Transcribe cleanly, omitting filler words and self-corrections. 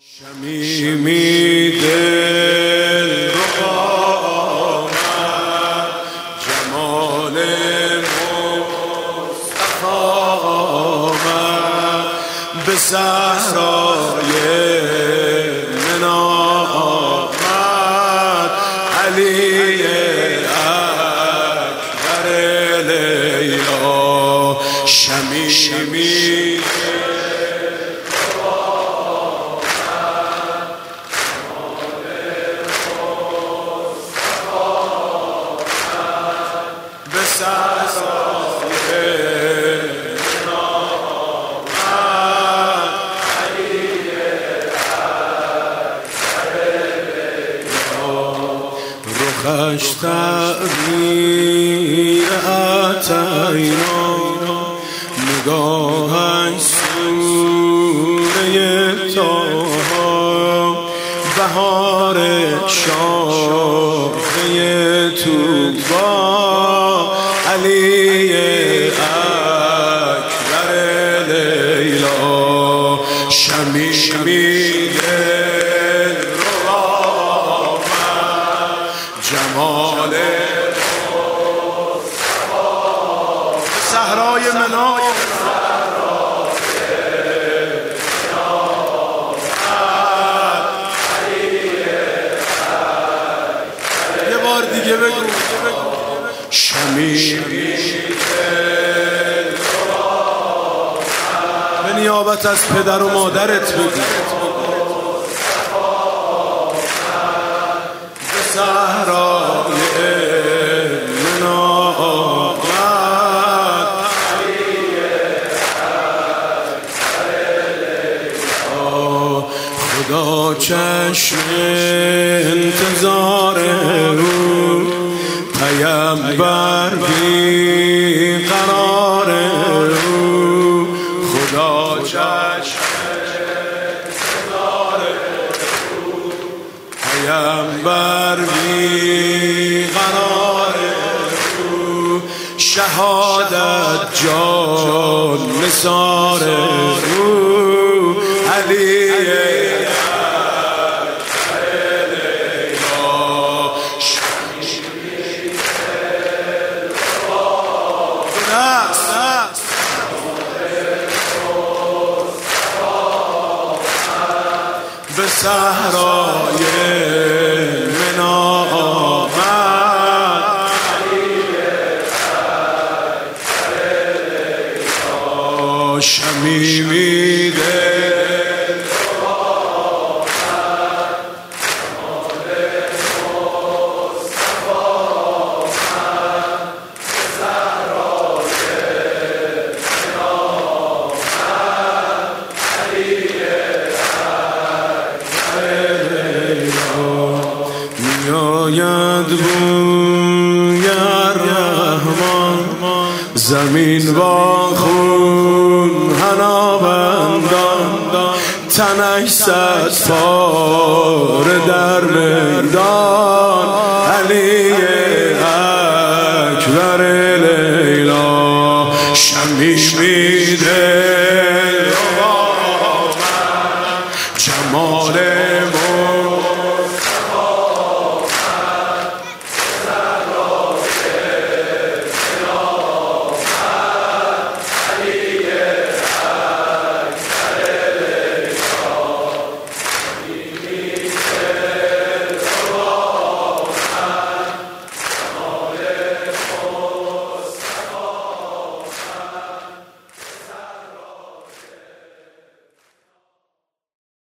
شمیمی دل رو آمد جمال مصطفی آمد به صحرای منا آمد علی اکبر لیلا شمیمی رخش تغییر عطینا نگاهش سوره طه بهار شاخه طوبی علی اکبر لیلا شمیمی دل رو آمد جمال صحرای منا یه بار دیگه بگو شمیمی به نیابت از پدر و مادرت بگو به صحرای منا آمد خدا چشم انتظار او پیامبر بی قرار او خدا چشم انتظار او پیامبر بی قرار او شهادت جان نثار او علی به صحرای منا آمد شمیمی دل رو آمد مصطفی آمد به صحرای منا آمد علی میاید بوی رحمان زمین با خون حنا بندان تنش صد پاره در میدان علی اکبر لیلا شمیمی دل رو آمد جمال